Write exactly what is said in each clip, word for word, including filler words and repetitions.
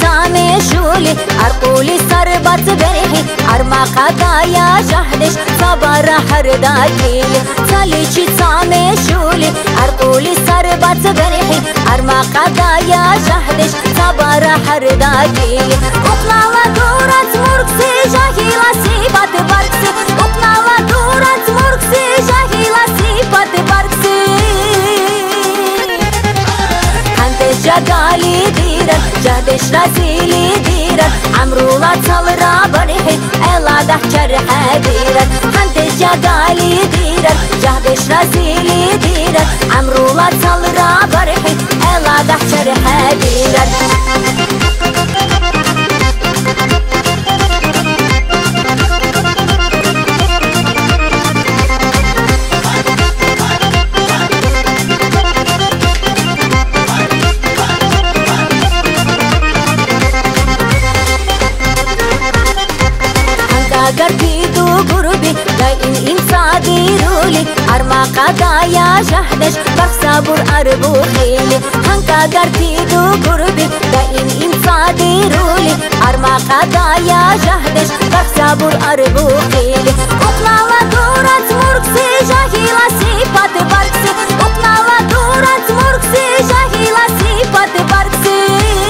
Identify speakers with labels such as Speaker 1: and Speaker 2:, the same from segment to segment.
Speaker 1: سامي شولي أرقولي سربت بريحي أرما قضايا جهدش صبر حرداتيلي ساليشي سامي شولي أرقولي سربت بريحي أرما قضايا جهدش صبر حرداتيلي أقنالا دورت مركسي جاهلا سيبات بركسي أقنالا دورت مركسي جاهلا سيبات بركسي جاقالي ديرن جهدش رزيلي ديرن عمرو لا تصلرا بريحي الا دحجر حديرن حنت جاقالي ديرن جهدش رزيلي ديرن عمرو لا تصلرا بريحي الا دحجر حديرن قربيدو قربي داين إنسادي رولي أرما قضايا جهدش بخصابور أربو خيلي هنكا قربيدو قربي داين إنسادي رولي أرما قضايا جهدش بخصابور أربو خيلي أقنالا دورت مركسي جاهلا سيبات بركسي أقنالا دورت مركسي جاهلا سيبات بركسي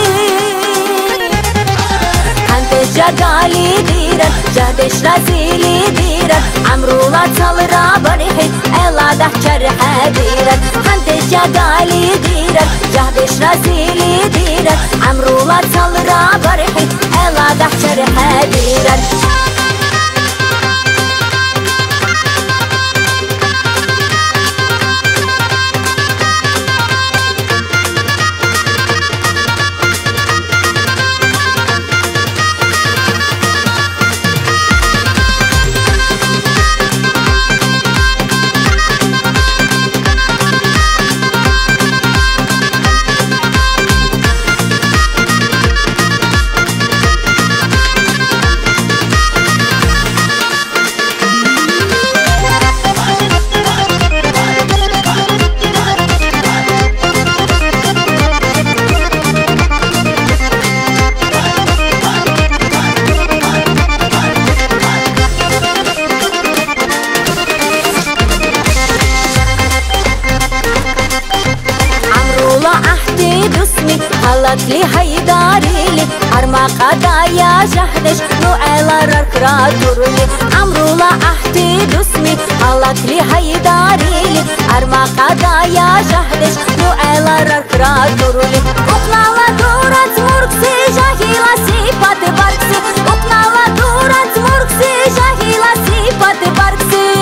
Speaker 1: جاقالي ديرن جهدش رزيلي ديرن عمرو لا تصلرا بريحي الا دحجر حديرن حنت جاقالي ديرن جهدش رزيلي ديرن عمرو لا تصلرا بريحي الا دحجر حديرن حلت لي هيداري لي أرما قضايا جهدش نوعلا ركرا ترلي عمرو لا أحتي دسمي حلت لي هيداري لي أرما قضايا جهدش نوعلا ركرا ترلي أقنالا دورت مركسي جاهلا سيبات بركسي أقنالا دورت مركسي جاهلا سيبات بركسي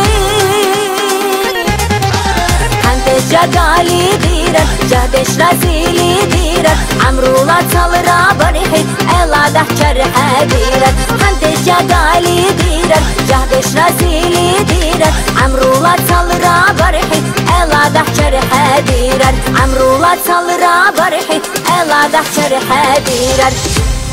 Speaker 1: حنت جاقالي ديرن جهدش رزيلي ديرن عمرو لا تصلرا بريحي الا دحجر حديرن حنت جاقالي ديرن جهدش رزيلي ديرن عمرو لا تصلرا بريحي الا دحجر حديرن عمرو لا تصلرا بريحي الا دحجر حديرن